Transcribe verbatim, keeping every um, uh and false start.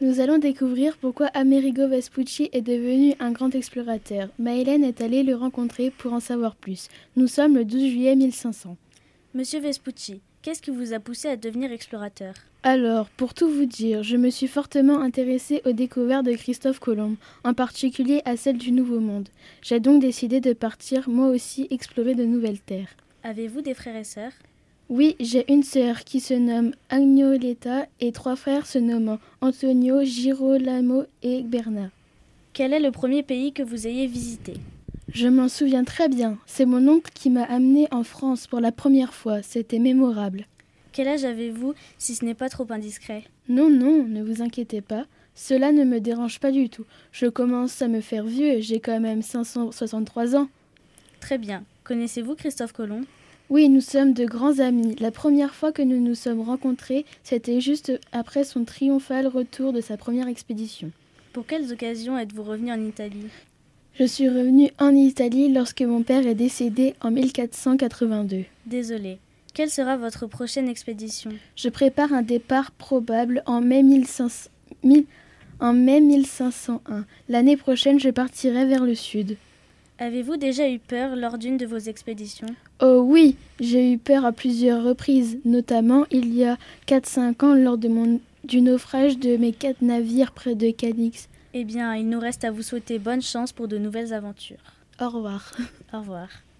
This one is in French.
Nous allons découvrir pourquoi Amerigo Vespucci est devenu un grand explorateur. Maëlène est allée le rencontrer pour en savoir plus. Nous sommes le douze juillet mille cinq cents. Monsieur Vespucci, qu'est-ce qui vous a poussé à devenir explorateur ? Alors, pour tout vous dire, je me suis fortement intéressée aux découvertes de Christophe Colomb, en particulier à celles du Nouveau Monde. J'ai donc décidé de partir moi aussi explorer de nouvelles terres. Avez-vous des frères et sœurs ? Oui, j'ai une sœur qui se nomme Agnoletta et trois frères se nommant Antonio, Girolamo et Bernard. Quel est le premier pays que vous ayez visité ? Je m'en souviens très bien. C'est mon oncle qui m'a amené en France pour la première fois. C'était mémorable. Quel âge avez-vous, si ce n'est pas trop indiscret ? Non, non, ne vous inquiétez pas. Cela ne me dérange pas du tout. Je commence à me faire vieux. J'ai quand même cinq cent soixante-trois ans. Très bien. Connaissez-vous Christophe Colomb ? Oui, nous sommes de grands amis. La première fois que nous nous sommes rencontrés, c'était juste après son triomphal retour de sa première expédition. Pour quelles occasions êtes-vous revenu en Italie ? Je suis revenu en Italie lorsque mon père est décédé en mille quatre cent quatre-vingt-deux. Désolé. Quelle sera votre prochaine expédition ? Je prépare un départ probable en mai, mille cinq cents, mille, en mai mille cinq cent un. L'année prochaine, je partirai vers le sud. Avez-vous déjà eu peur lors d'une de vos expéditions ? Oh oui, j'ai eu peur à plusieurs reprises, notamment il y a quatre cinq ans lors de mon, du naufrage de mes quatre navires près de Cadix. Eh bien, il nous reste à vous souhaiter bonne chance pour de nouvelles aventures. Au revoir. Au revoir.